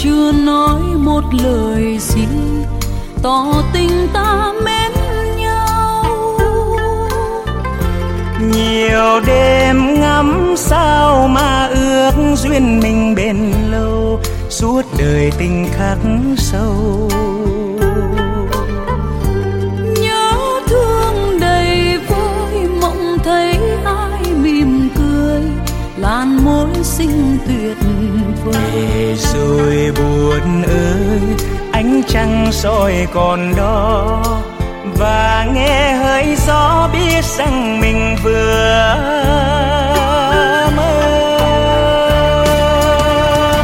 chưa nói một lời gì tỏ tình ta mến nhau. Nhiều đêm ngắm sao mà ước duyên mình bền lâu, suốt đời tình khắc sâu. Nhớ thương đầy vơi, mộng thấy ai mỉm cười, làn môi xinh tuyệt vời. Rồi buồn ơi, ánh trăng soi còn đó, và nghe hơi gió biết rằng mình vừa